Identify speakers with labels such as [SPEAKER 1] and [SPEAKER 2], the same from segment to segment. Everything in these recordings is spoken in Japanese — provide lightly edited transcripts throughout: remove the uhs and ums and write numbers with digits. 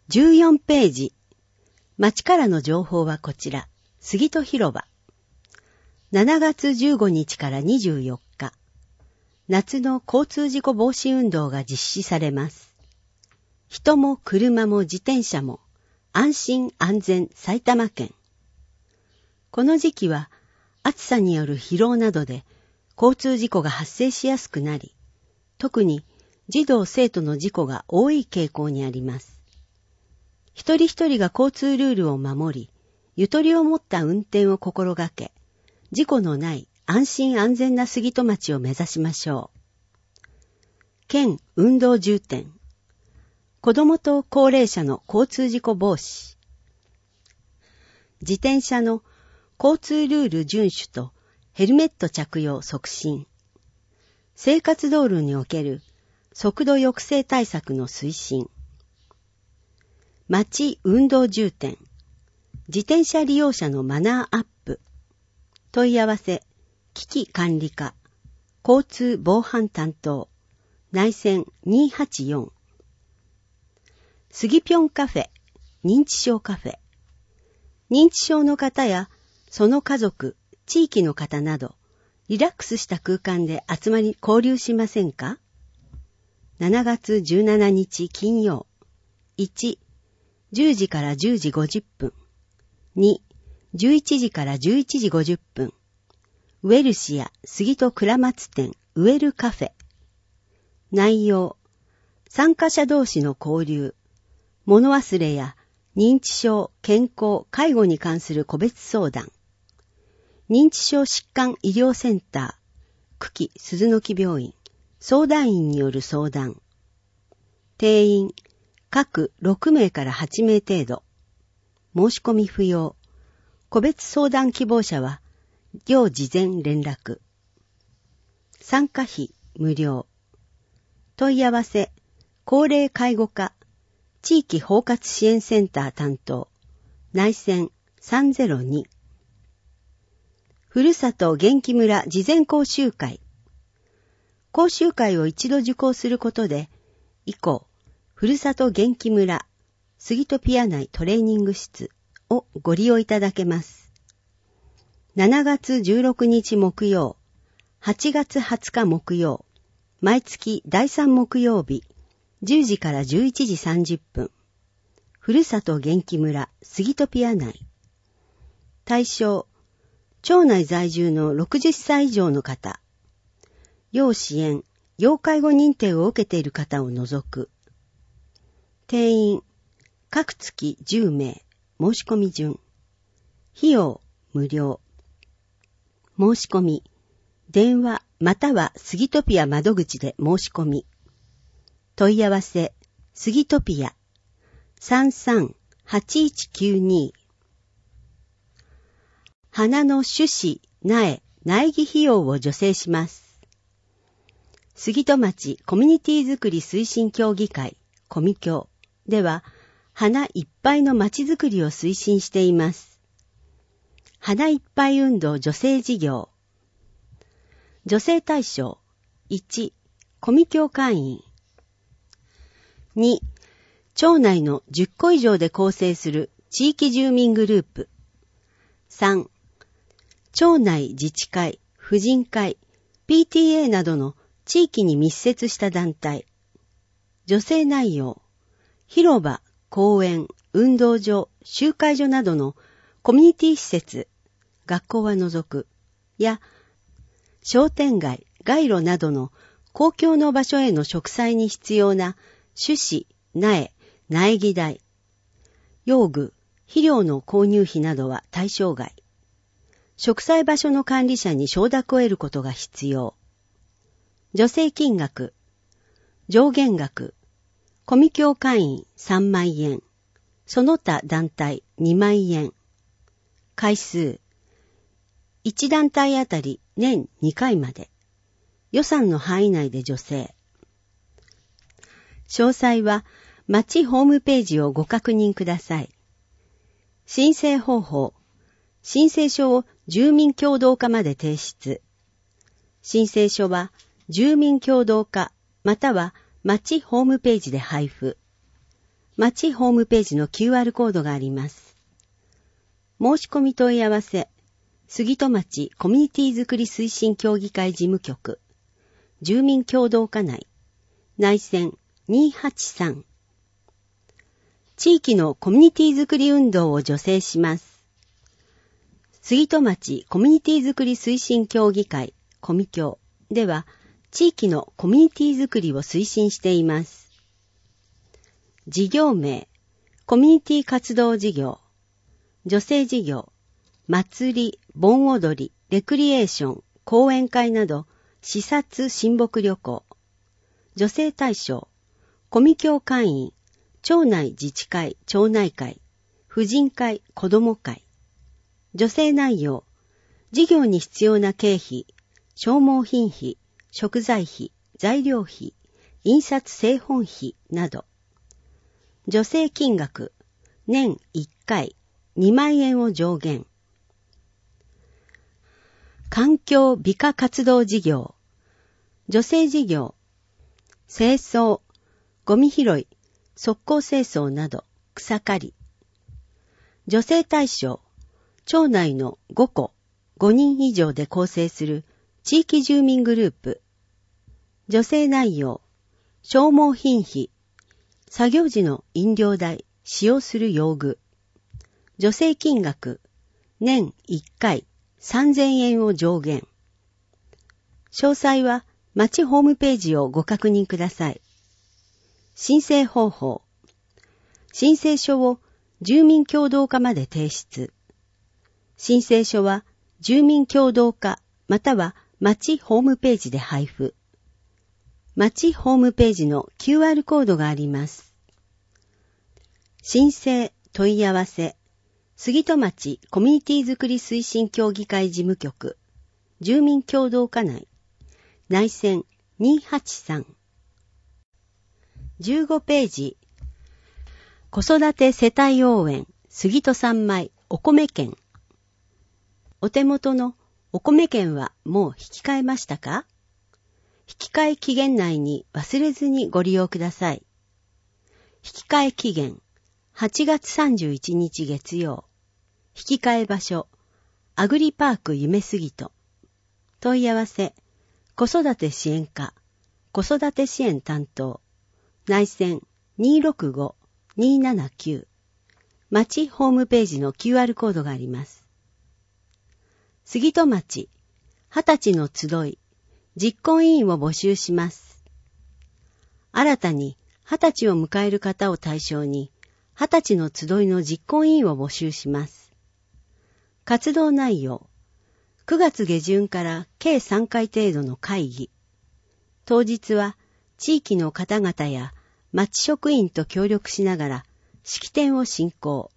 [SPEAKER 1] 14ページ。町からの情報はこちら。杉戸広場。7月15日から24日。夏の交通事故防止運動が実施されます。人も車も自転車も安心安全埼玉県。この時期は暑さによる疲労などで交通事故が発生しやすくなり、特に児童生徒の事故が多い傾向にあります。一人一人が交通ルールを守り、ゆとりを持った運転を心がけ、事故のない安心安全な杉戸町を目指しましょう。県運動重点。子どもと高齢者の交通事故防止。自転車の交通ルール遵守とヘルメット着用促進。生活道路における速度抑制対策の推進。町運動重点。自転車利用者のマナーアップ。問い合わせ、危機管理課、交通防犯担当、内線284。杉ぴょんカフェ、認知症カフェ。認知症の方やその家族、地域の方など、リラックスした空間で集まり交流しませんか？ 7 月17日金曜。1、10時から10時50分。2、11時から11時50分。ウェルシア杉戸倉松店ウェルカフェ。内容、参加者同士の交流、物忘れや認知症、健康、介護に関する個別相談。認知症疾患医療センター、久喜鈴の木病院、相談員による相談。定員、各6名から8名程度。申し込み不要。個別相談希望者は、要事前連絡。参加費無料。問い合わせ、高齢介護課、地域包括支援センター担当、内線302。ふるさと元気村事前講習会。講習会を一度受講することで、以降、ふるさと元気村杉戸ピア内トレーニング室をご利用いただけます。7月16日木曜、8月20日木曜、毎月第3木曜日、10時から11時30分。ふるさと元気村杉戸ピア内。対象、町内在住の60歳以上の方、要支援、要介護認定を受けている方を除く。定員、各月10名、申し込み順。費用、無料。申し込み、電話またはスギトピア窓口で申し込み。問い合わせ、スギトピア 33-8192。花の種子、苗木費用を助成します。杉戸町コミュニティづくり推進協議会、コミ協では、花いっぱいの町づくりを推進しています。花いっぱい運動助成事業。助成対象、1、コミ協会員。2、町内の10個以上で構成する地域住民グループ。3、町内自治会、婦人会、PTA などの地域に密接した団体。助成内容、広場、公園、運動場、集会所などのコミュニティ施設、学校は除く、や、商店街、街路などの公共の場所への植栽に必要な種子、苗木代、用具、肥料の購入費などは対象外。植栽場所の管理者に承諾を得ることが必要。助成金額、上限額、コミ協会員3万円、その他団体2万円。回数、1団体あたり年2回まで。予算の範囲内で助成。詳細は町ホームページをご確認ください。申請方法、申請書を住民協同課まで提出。申請書は住民協同課または町ホームページで配布。 町ホームページの QR コードがあります。申し込み問い合わせ、杉戸町コミュニティづくり推進協議会事務局、住民協同課内、内線283。地域のコミュニティづくり運動を助成します。杉戸町コミュニティづくり推進協議会、コミ協では、地域のコミュニティづくりを推進しています。事業名、コミュニティ活動事業、助成事業、祭り、盆踊り、レクリエーション、講演会など、視察親睦旅行、助成対象、コミ協会員、町内自治会、町内会、婦人会、子ども会、助成内容、事業に必要な経費、消耗品費、食材費、材料費、印刷製本費など、助成金額、年1回2万円を上限。環境美化活動事業、助成事業、清掃、ゴミ拾い、側溝清掃など草刈り。助成対象、町内の5戸、5人以上で構成する地域住民グループ。助成内容、消耗品費、作業時の飲料代、使用する用具。助成金額、年1回3000円を上限。詳細は町ホームページをご確認ください。申請方法。申請書を住民協同課まで提出。申請書は住民協同課または町ホームページで配布。町ホームページの QR コードがあります。申請問い合わせ、杉戸町コミュニティづくり推進協議会事務局、住民協同課内、内線283。15ページ、子育て世帯応援、杉戸三米お米券。お手元のお米券はもう引き換えましたか？引き換え期限内に忘れずにご利用ください。引き換え期限、8月31日月曜。引き換え場所、アグリパーク夢杉戸。問い合わせ、子育て支援課、子育て支援担当。内線265-279。町ホームページの QR コードがあります。杉戸町、20歳の集い、実行委員を募集します。新たに20歳を迎える方を対象に、20歳の集いの実行委員を募集します。活動内容、9月下旬から計3回程度の会議。当日は地域の方々や町職員と協力しながら式典を進行。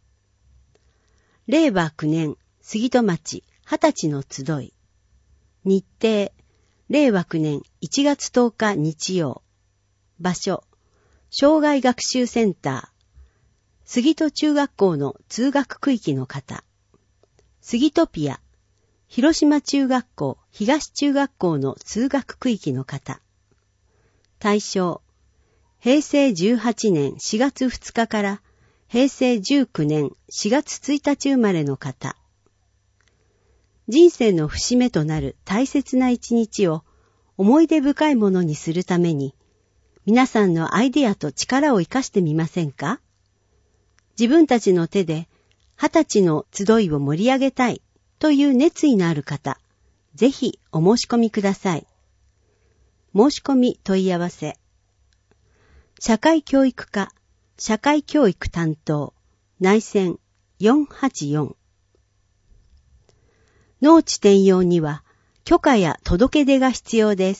[SPEAKER 1] 令和9年杉戸町20歳の集い。日程、令和9年1月10日日曜。場所、障害学習センター。杉戸中学校の通学区域の方。杉戸ピア。広島中学校、東中学校の通学区域の方。対象、平成18年4月2日から平成19年4月1日生まれの方。人生の節目となる大切な一日を思い出深いものにするために、皆さんのアイデアと力を生かしてみませんか？自分たちの手で20歳の集いを盛り上げたいという熱意のある方、ぜひお申し込みください。申し込み問い合わせ。社会教育課、社会教育担当、内線484。農地転用には許可や届け出が必要です。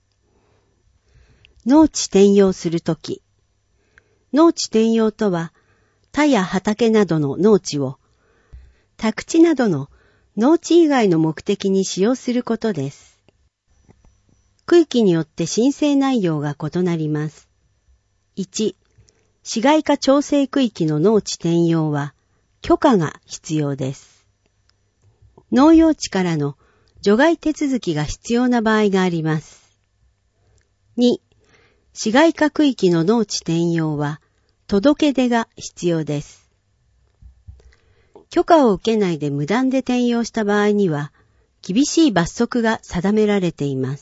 [SPEAKER 1] 農地転用するとき、農地転用とは田や畑などの農地を宅地などの農地以外の目的に使用することです。区域によって申請内容が異なります。1、市街化調整区域の農地転用は許可が必要です。農用地からの除外手続きが必要な場合があります。2、市街化区域の農地転用は届け出が必要です。許可を受けないで無断で転用した場合には、厳しい罰則が定められています。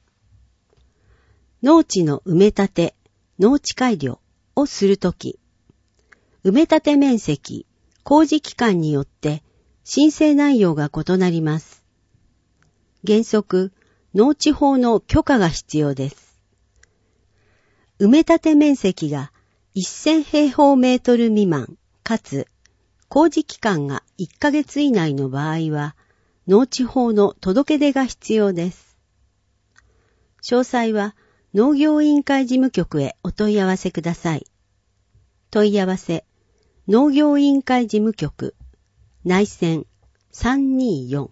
[SPEAKER 1] 農地の埋め立て、農地改良をするとき、埋め立て面積、工事期間によって申請内容が異なります。原則、農地法の許可が必要です。埋め立て面積が1000平方メートル未満、かつ工事期間が1ヶ月以内の場合は、農地法の届け出が必要です。詳細は農業委員会事務局へお問い合わせください。問い合わせ、農業委員会事務局、内線324。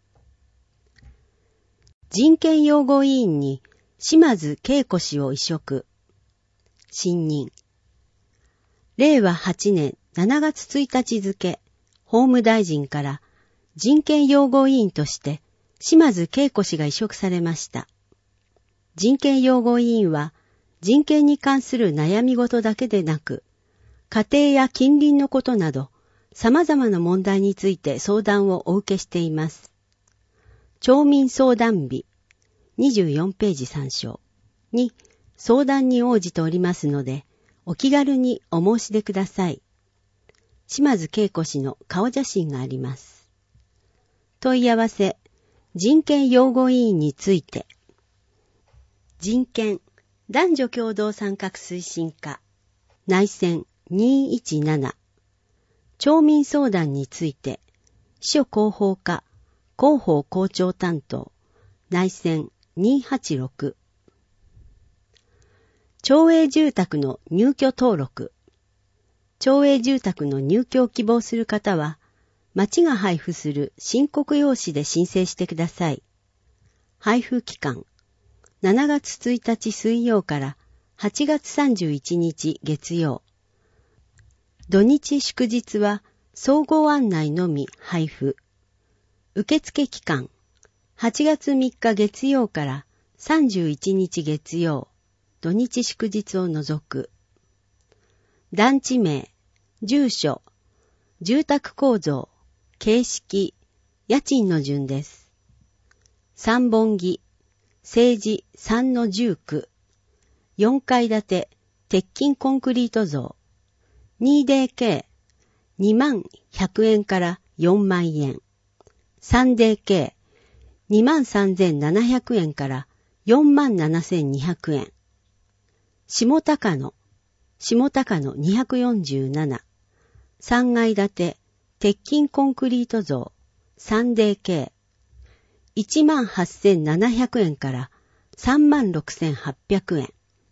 [SPEAKER 1] 人権擁護委員に島津恵子氏を委嘱。信任。令和8年7月1日付、法務大臣から人権擁護委員として島津恵子氏が委嘱されました。人権擁護委員は人権に関する悩み事だけでなく、家庭や近隣のことなど様々な問題について相談をお受けしています。町民相談日24ページ参照に相談に応じておりますので、お気軽にお申し出ください。島津恵子氏の顔写真があります。問い合わせ、人権擁護委員について。人権、男女共同参画推進課、内線217。町民相談について、秘書広報課、広報校長担当、内線286。町営住宅の入居登録。町営住宅の入居を希望する方は、町が配布する申告用紙で申請してください。配布期間、7月1日水曜から8月31日月曜。土日祝日は総合案内のみ配布。受付期間、8月3日月曜から31日月曜。土日祝日を除く。団地名、住所、住宅構造、形式、家賃の順です。三本木、政治3-19、4階建て、鉄筋コンクリート像、2DK、21,100円から4万円、3DK、23,700円から47,200円、下高野247、3階建て、鉄筋コンクリート像 3DK、18,700円から36,800円。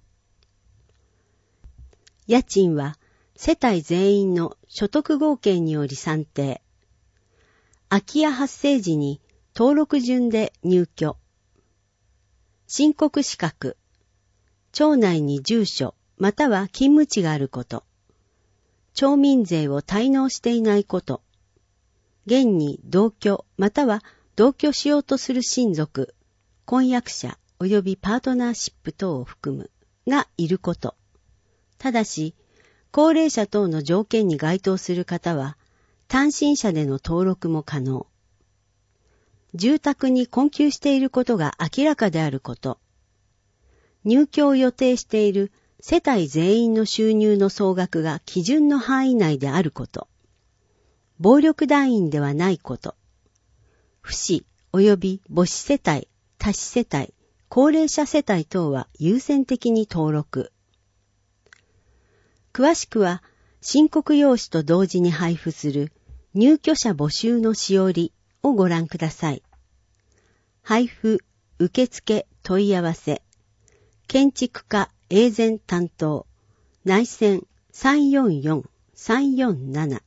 [SPEAKER 1] 家賃は世帯全員の所得合計により算定。空き家発生時に登録順で入居。申告資格。町内に住所または勤務地があること。町民税を滞納していないこと。現に同居または同居しようとする親族、婚約者及びパートナーシップ等を含むがいること。ただし、高齢者等の条件に該当する方は、単身者での登録も可能。住宅に困窮していることが明らかであること。入居を予定している世帯全員の収入の総額が基準の範囲内であること。暴力団員ではないこと。不死及び母子世帯、多子世帯、高齢者世帯等は優先的に登録。詳しくは、申告用紙と同時に配布する入居者募集のしおりをご覧ください。配布、受付、問い合わせ。建築課営前担当、内線344-347。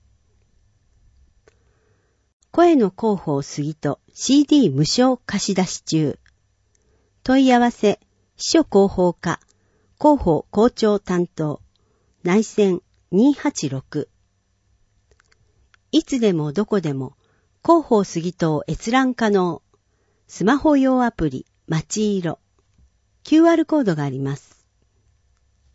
[SPEAKER 1] 声の広報杉戸 CD 無償貸し出し中。問い合わせ、秘書広報課、広報校長担当、内線286。いつでもどこでも、広報杉戸を閲覧可能。スマホ用アプリ、まちいろ。QR コードがあります。